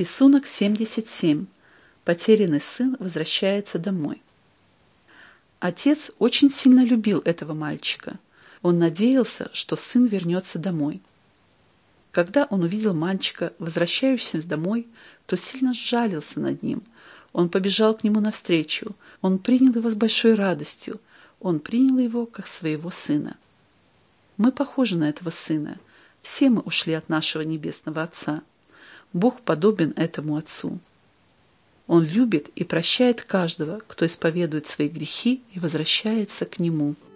Рисунок 77. Потерянный сын возвращается домой. Отец очень сильно любил этого мальчика. Он надеялся, что сын вернется домой. Когда он увидел мальчика, возвращающегося домой, то сильно сжалился над ним. Он побежал к нему навстречу. Он принял его с большой радостью. Он принял его как своего сына. Мы похожи на этого сына. Все мы ушли от нашего Небесного Отца. Бог подобен этому Отцу. Он любит и прощает каждого, кто исповедует свои грехи и возвращается к Нему.